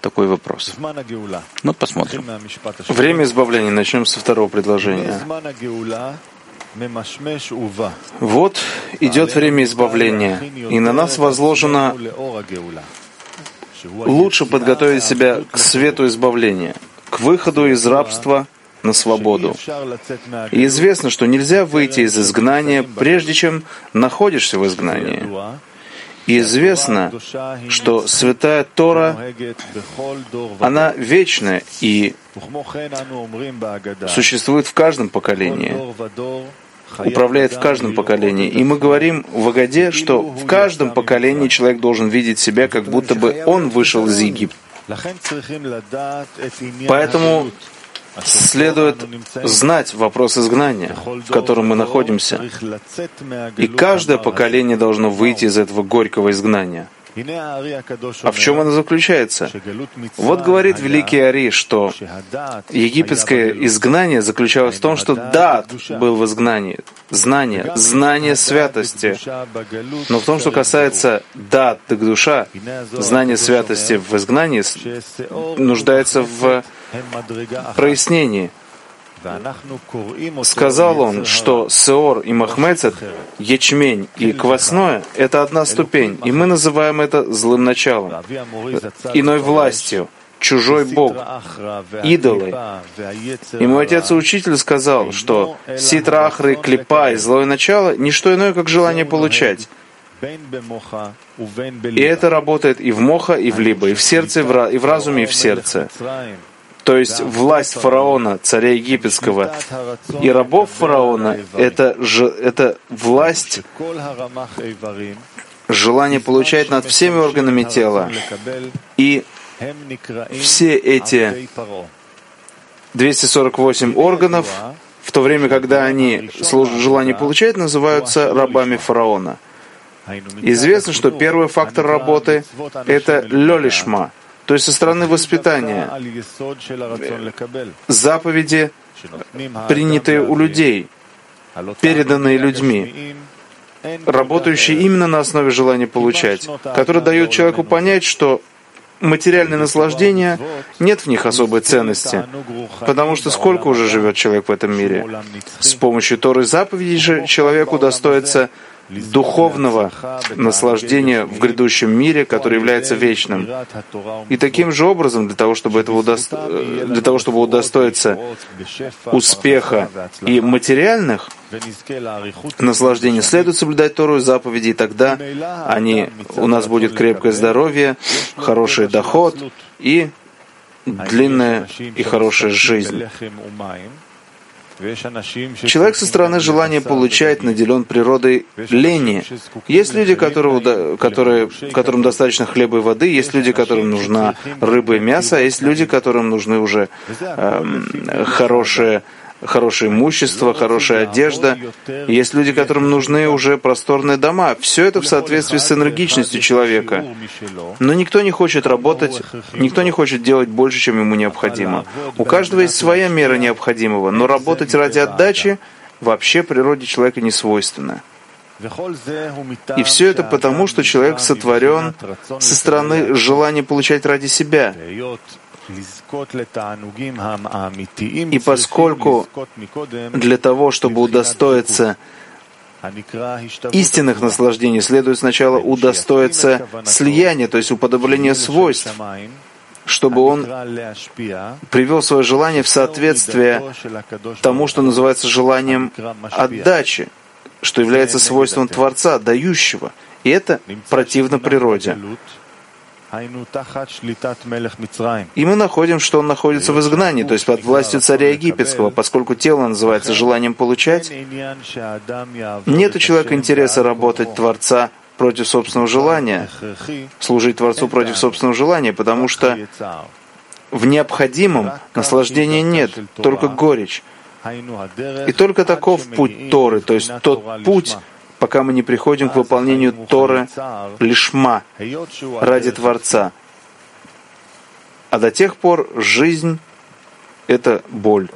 такой вопрос. Ну, посмотрим. Время избавления. Начнем со второго предложения. Вот идет время избавления, и на нас возложено лучше подготовить себя к свету избавления, к выходу из рабства на свободу. И известно, что нельзя выйти из изгнания, прежде чем находишься в изгнании. И известно, что Святая Тора, она вечная и существует в каждом поколении, управляет в каждом поколении. И мы говорим в Агаде, что в каждом поколении человек должен видеть себя, как будто бы он вышел из Египта. Поэтому следует знать вопрос изгнания, в котором мы находимся. И каждое поколение должно выйти из этого горького изгнания. А в чем оно заключается? Вот говорит великий Ари, что египетское изгнание заключалось в том, что дат был в изгнании, знание святости. Но в том, что касается дат, душа, знание святости в изгнании нуждается в прояснении. Сказал он, что Сеор и Махмецет, ячмень и квасное — это одна ступень, и мы называем это злым началом, иной властью, чужой бог, идолы. И мой отец и учитель сказал, что ситра ахры, клипа и злое начало — не что иное, как желание получать. И это работает и в моха, и в либо, и в сердце, и в разуме, и в сердце. То есть власть фараона, царя египетского, и рабов фараона — это власть, желание получать над всеми органами тела. И все эти 248 органов, в то время, когда они служат желанию получать, называются рабами фараона. Известно, что первый фактор работы — это лёлишма, то есть со стороны воспитания, заповеди, принятые у людей, переданные людьми, работающие именно на основе желания получать, которые дают человеку понять, что материальные наслаждения, нет в них особой ценности, потому что сколько уже живет человек в этом мире. С помощью Торы и заповедей же человеку достоится духовного наслаждения в грядущем мире, который является вечным. И таким же образом, для того, чтобы удостоиться успеха и материальных наслаждений, следует соблюдать Тору и заповеди, и тогда у нас будет крепкое здоровье, хороший доход и длинная и хорошая жизнь. Человек со стороны желания получать наделен природой лени. Есть люди, которым достаточно хлеба и воды, есть люди, которым нужна рыба и мясо, а есть люди, которым нужны уже хорошее имущество, хорошая одежда. Есть люди, которым нужны уже просторные дома. Все это в соответствии с энергичностью человека. Но никто не хочет работать, никто не хочет делать больше, чем ему необходимо. У каждого есть своя мера необходимого, но работать ради отдачи вообще природе человека не свойственно. И все это потому, что человек сотворен со стороны желания получать ради себя. И поскольку для того, чтобы удостоиться истинных наслаждений, следует сначала удостоиться слияния, то есть уподобления свойств, чтобы он привел свое желание в соответствие тому, что называется желанием отдачи, что является свойством Творца, дающего. И это противно природе. И мы находим, что он находится в изгнании, то есть под властью царя египетского, поскольку тело называется желанием получать. Нет у человека интереса работать Творца против собственного желания, служить Творцу против собственного желания, потому что в необходимом наслаждения нет, только горечь. И только таков путь Торы, то есть тот путь, пока мы не приходим к выполнению Торы лишма, ради Творца. А до тех пор жизнь — это боль.